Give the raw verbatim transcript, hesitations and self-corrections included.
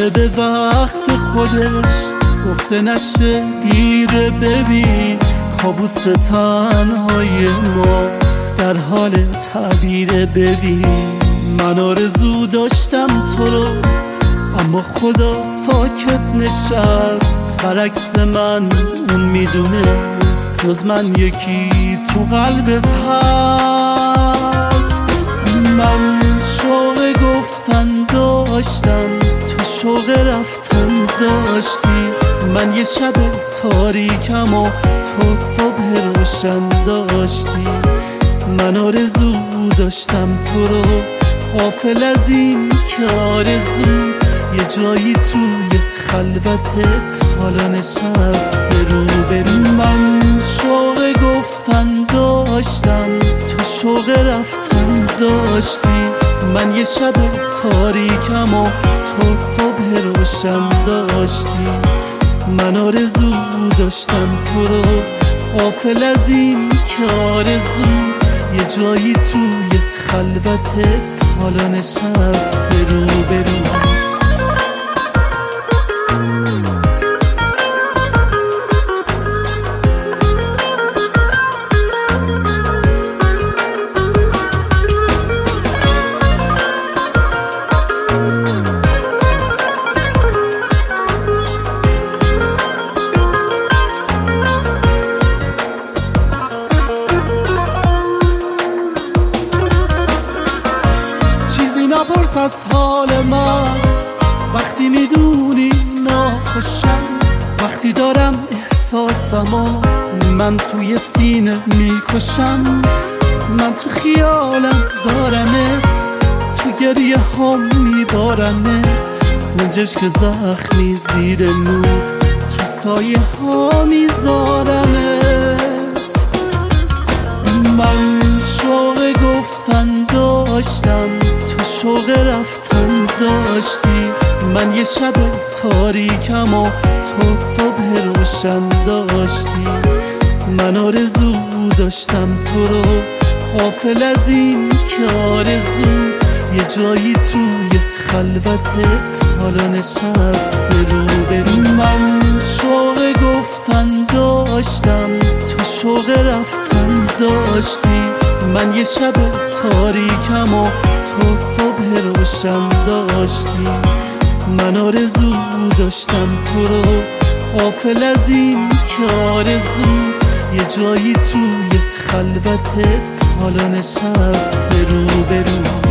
همه به وقت خودش، گفته نشه دیره. ببین کابوس تنهای ما در حال تعبیره. ببین من آرزو داشتم تو رو، اما خدا ساکت نشست. برعکس من اون میدونست جز من یکی تو قلبت هست. من شوق گفتن داشتم، تو شوق رفتن داشتی. من یه شب تاریکم و تو صبح روشن داشتی. من آرزو داشتم تو رو، غافل از این که آرزوت یه جایی توی خلوتت حالا نشسته رو برو. من شوق گفتن داشتم، تو شوق رفتن داشتی. من یه شب تاریکم و تو صبح روشن داشتی. من آرزو داشتم تو رو، غافل از این که آرزوت یه جایی توی خلوتت حالا نشسته رو بروت. نپرس از حال من وقتی میدونی ناخوشم، وقتی دارم احساسمو من توی سینه میکشم. من تو خیالم دارمت، تو گریه هم میبارمت. گنجش که زخمی زیر مو تو سایه ها میذارمت. من شوق گفتن داشتم، تو شوق رفتن داشتی. من یه شب تاریکم و تو صبح روشن داشتی. من آرزو داشتم تو رو، غافل از این که آرزوت یه جایی توی خلوتت حالا نشسته رو برو. من شوق گفتن داشتم، تو شوق رفتن داشتی. من یه شب تاریکم و تو صبح روشن داشتی. من آرزو داشتم تو رو، غافل از این که آرزوت یه جایی توی خلوتت حالا نشسته رو برو.